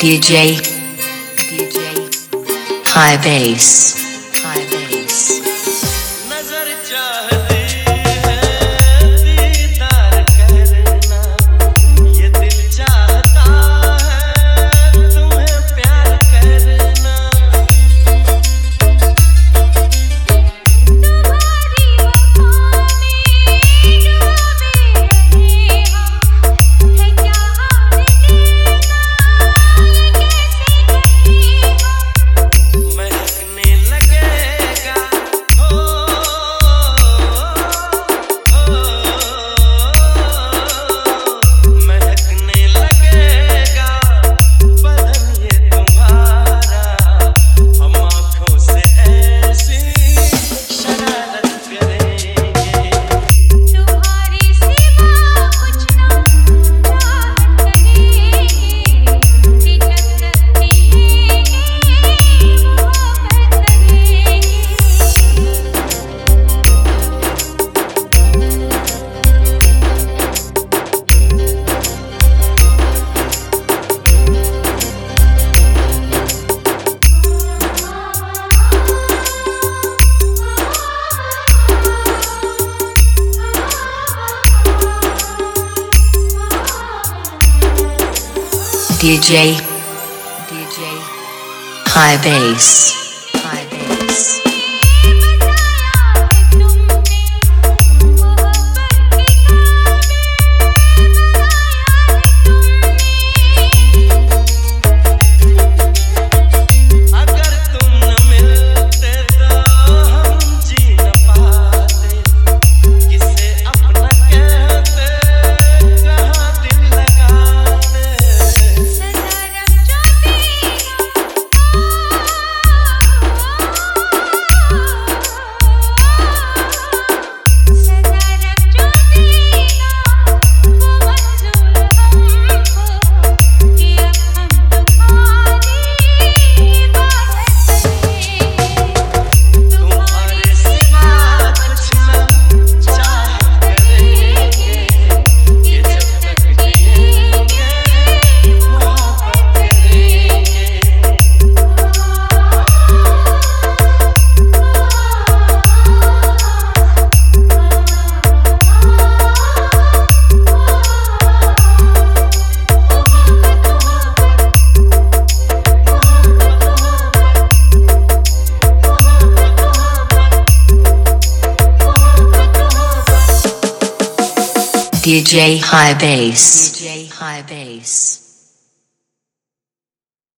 DJ High Bass. नजर चाहती है दीदार करना, ये दिल चाहता है तुम्हें प्यार करना। तुम्हारी वफा में डूबे रहे हम, है क्या हाल तेरा, ये कैसे कहें हम। महकने लगेगा हो, महकने लगेगा बदन ये तुम्हारा, हम आँखों से ऐसी शरारत करेंगे। तुम्हारे सिवा कुछ ना चाहत करेंगे, कि जब तक जिएंगे मोहब्बत करेंगे। DJ High Bass. अगर तुम न मिलते तो हम जी न पाते, किसे अपना कहते कहाँ दिल लगाते। सदा रख जो सदा रख जो वो मंजूर हमको, कि अब हम तुम्हारी इबादत करेंगे। तुम्हारे सिवा कुछ न चाहत करेंगे, कि जब तक जिएंगे मोहब्बत करेंगे। DJ High Bass.